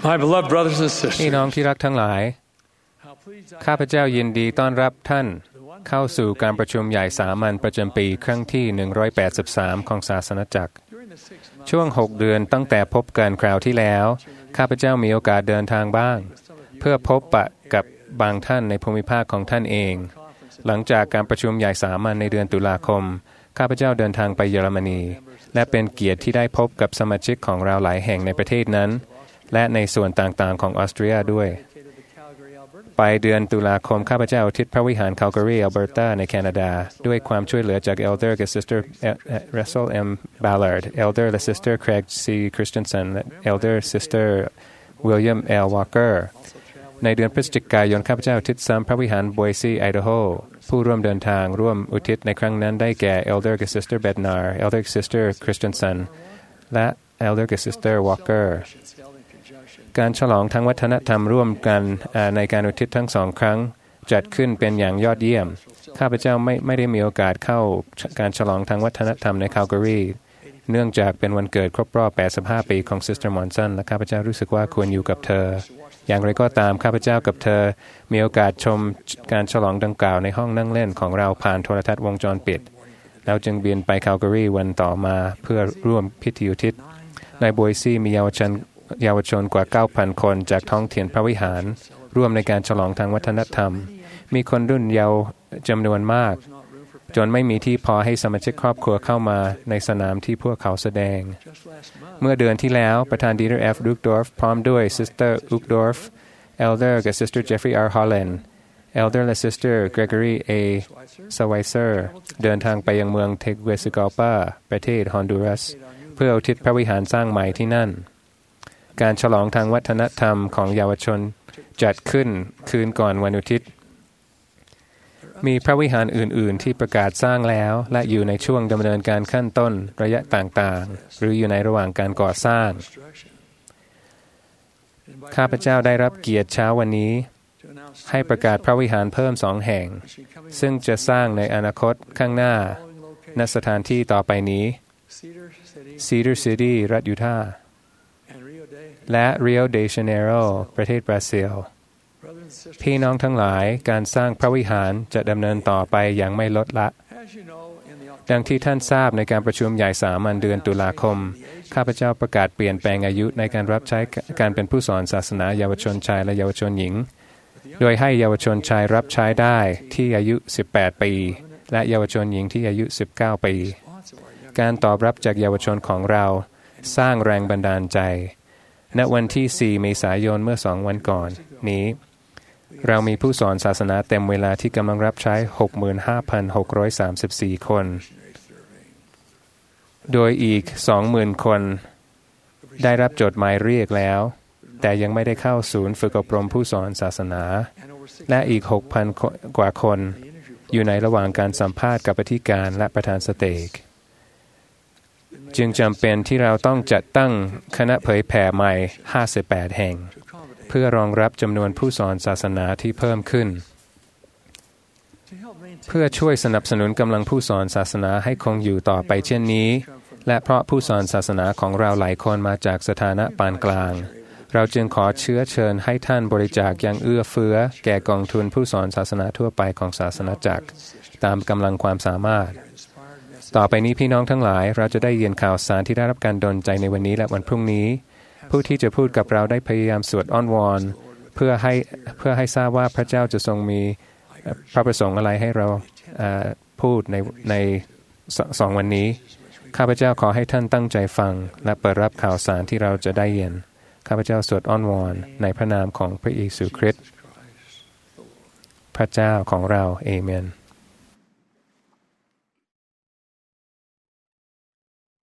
My beloved brothers and sisters พี่น้องที่รักทั้งหลายข้าพเจ้ายินดีต้อนรับท่านเข้าสู่การประชุมใหญ่สามัญประจำปีครั้งที่183ของศาสนจักรช่วง6เดือนตั้งแต่พบกันคราวที่แล้วข้าพเจ้ามีโอกาสเดินทางบ้างเพื่อพบปะกับบางท่านในภูมิภาคของท่านเองหลังจากการประชุมใหญ่สามัญในเดือนตุลาคมข้าพเจ้าเดินทางไปเยอรมนีและเป็นเกียรติที่ได้พบกับสมาชิกของเราหลายแห่งในประเทศนั้นและในส่วนต่างๆของออสเตรียด้วยไปเดือนตุลาคมข้าพเจ้าอุทิศพระวิหาร Calgary Alberta ในแคนาดาด้วยความช่วยเหลือจาก Elder และ Sister Russell M. Ballard Elder และ Sister Craig C. Christensen และ Elder Sister William L. Walker ในเดือนพฤศจิกายนข้าพเจ้าอุทิศซ้ำพระวิหาร Boise Idaho ผู้ร่วมเดินทางร่วมอุทิศในครั้งนั้นได้แก่ Elder และ Sister Bednar Elder และ Sister Christensen และ Elder และ Sister Walkerการฉลองทางวัฒนธรรมร่วมกันในการอุทิศทั้งสองครั้งจัดขึ้นเป็นอย่างยอดเยี่ยมข้าพเจ้าไม่ได้มีโอกาสเข้าการฉลองทางวัฒนธรรมในคาลการีเนื่องจากเป็นวันเกิดครบรอบ85ปีของซิสเตอร์มอนสันและข้าพเจ้ารู้สึกว่าควรอยู่กับเธออย่างไรก็ตามข้าพเจ้ากับเธอมีโอกาสชมการฉลองดังกล่าวในห้องนั่งเล่นของเราผ่านโทรทัศน์วงจรปิดแล้วจึงบินไปคาลการีวันต่อมาเพื่อร่วมพิธีอุทิศในโบยซีมีเยาวชนกว่า 9,000 คนจากท้องถิ่นพระวิหารร่วมในการฉลองทางวัฒนธรรมมีคนรุ่นเยาว์จำนวนมากจนไม่มีที่พอให้สมาชิกครอบครัวเข้ามาในสนามที่พวกเขาแสดงเมื่อเดือนที่แล้วประธานดีเตอร์ F. Uchtdorf พร้อมด้วย Sister Uchtdorf Elder กับ Sister Jeffrey R. Holland Elder และ Sister Gregory A. Schweitzer เดินทางไปยังเมืองเทกเวสกอปาประเทศฮอนดูรัสเพื่ออุทิศพระวิหารสร้างใหม่ที่นั่นการฉลองทางวัฒนธรรมของเยาวชนจัดขึ้นคืนก่อนวันอุทิศมีพระวิหารอื่นๆที่ประกาศสร้างแล้วและอยู่ในช่วงดำเนินการขั้นต้นระยะต่างๆหรืออยู่ในระหว่างการก่อสร้างข้าพเจ้าได้รับเกียรติเช้าวันนี้ให้ประกาศพระวิหารเพิ่ม2 แห่งซึ่งจะสร้างในอนาคตข้างหน้าณสถานที่ต่อไปนี้ Cedar City รัฐยูทาห์และ Rio de Janeiro ประเทศบราซิลพี่น้องทั้งหลายการสร้างพระวิหารจะดำเนินต่อไปอย่างไม่ลดละดังที่ท่านทราบในการประชุมใหญ่สามัญเดือนตุลาคมข้าพเจ้าประกาศเปลี่ยนแปลงอายุในการรับใช้การเป็นผู้สอนศาสนาเยาวชนชายและเยาวชนหญิงโดยให้เยาวชนชายรับใช้ได้ที่อายุ18 ปีและเยาวชนหญิงที่อายุ19 ปีการตอบรับจากเยาวชนของเราสร้างแรงบันดาลใจณวันที่4 เมษายนเมื่อ2 วันก่อนนี้เรามีผู้สอนศาสนาเต็มเวลาที่กำลังรับใช้ 65,634 คนโดยอีก 20,000 คนได้รับจดหมายเรียกแล้วแต่ยังไม่ได้เข้าศูนย์ฝึกอบรมผู้สอนศาสนาและอีก 6,000 กว่าคนอยู่ในระหว่างการสัมภาษณ์กับอธิการและประธานสเตกจึงจำเป็นที่เราต้องจัดตั้งคณะเผยแผ่ใหม่58 แห่งเพื่อรองรับจำนวนผู้สอนศาสนาที่เพิ่มขึ้นเพื่อช่วยสนับสนุนกำลังผู้สอนศาสนาให้คงอยู่ต่อไปเช่นนี้และเพราะผู้สอนศาสนาของเราหลายคนมาจากสถานะปานกลางเราจึงขอเชื้อเชิญให้ท่านบริจาคอย่างเอื้อเฟื้อแก่กองทุนผู้สอนศาสนาทั่วไปของศาสนาจักรตามกำลังความสามารถต่อไปนี้พี่น้องทั้งหลายเราจะได้ยินข่าวสารที่ได้รับการดลใจในวันนี้และวันพรุ่งนี้ผู้ที่จะพูดกับเราได้พยายามสวดอ้อนวอนเพื่อให้ทราบว่าพระเจ้าจะทรงมีพระประสงค์อะไรให้เราพูดใน2 วันนี้ข้าพเจ้าขอให้ท่านตั้งใจฟังและเปิดรับข่าวสารที่เราจะได้ยินข้าพเจ้าสวดอ้อนวอนในพระนามของพระเยซูคริสต์พระเจ้าของเราเอเมน